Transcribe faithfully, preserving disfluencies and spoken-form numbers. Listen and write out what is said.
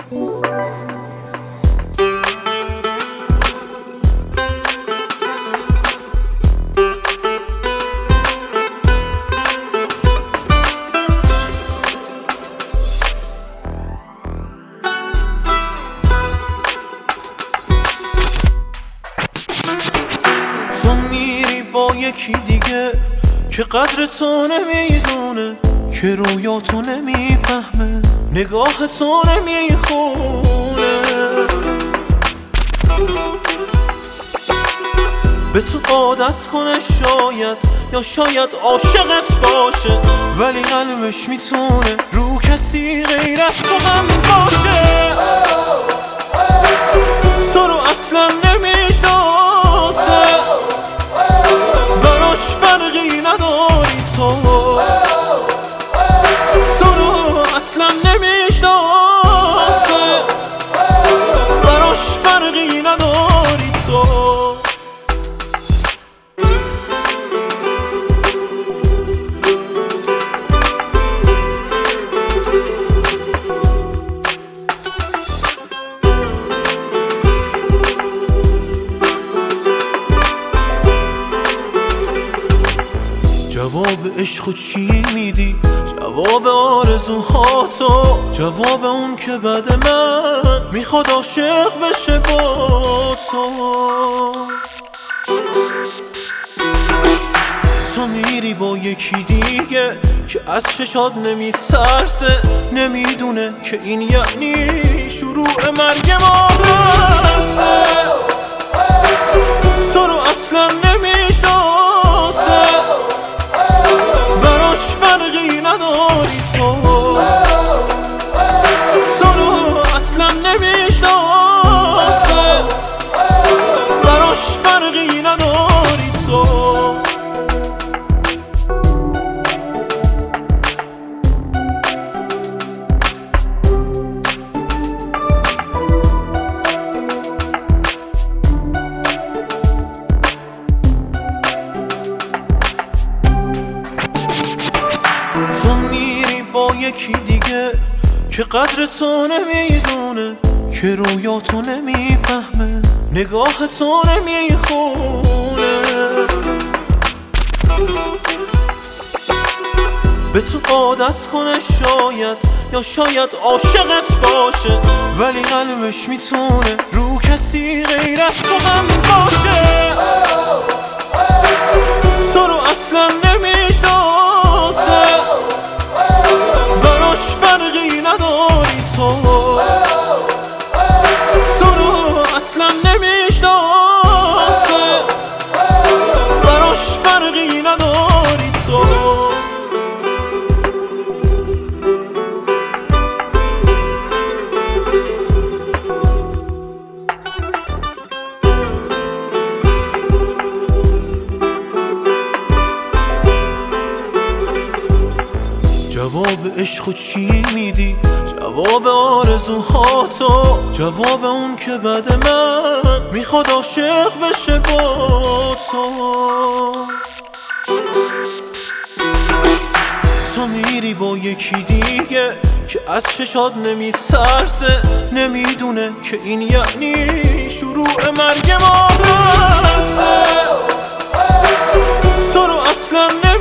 تو میری با یکی دیگه که قدر تو نمیدونه، که رویا تو نمیفهمه، نگاه تو نمیخونه، به تو عادت کنه شاید، یا شاید عاشقت باشه، ولی قلبش میتونه رو کسی غیر از تو هم باشه. تو رو اصلا نمیشناسه، براش فرقی نداری، تو تو رو اصلا نمیشناسه، براش فرقی نداری تو. جواب عشق چی میدی؟ جواب آرزوهاتو، جواب اون که بعد من میخواد عاشق بشه با تو. تو میری با یکی دیگه که از چشات نمیترسه، نمیدونه که این یعنی شروع مرگ ما هسته. تو رو اصلا نمیشناسه، براش فرقی نداری، تو تو رو اصلا نمیشناسه، براش فرقی نداری تو. تو میری با یکی دیگه که قدر تو نمیدونه، که رویا تو نمیفهمه، نگاه تو نمیخونه، به تو عادت کنه شاید، یا شاید عاشقت باشه، ولی قلبش میتونه رو کسی غیر از تو هم باشه. تو رو اصلا نمیشناسه، براش فرقی نداری، تو تو رو اصلا نمیشناسه، براش فرقی نداری تو. جواب عشق چی میدی؟ جواب آرزوهاتو، جواب اون که بعد من میخواد عاشق بشه با تو. تو میری با یکی دیگه که از چشات نمیترسه، نمیدونه که این یعنی شروع مرگ ما هسته. تو رو اصلا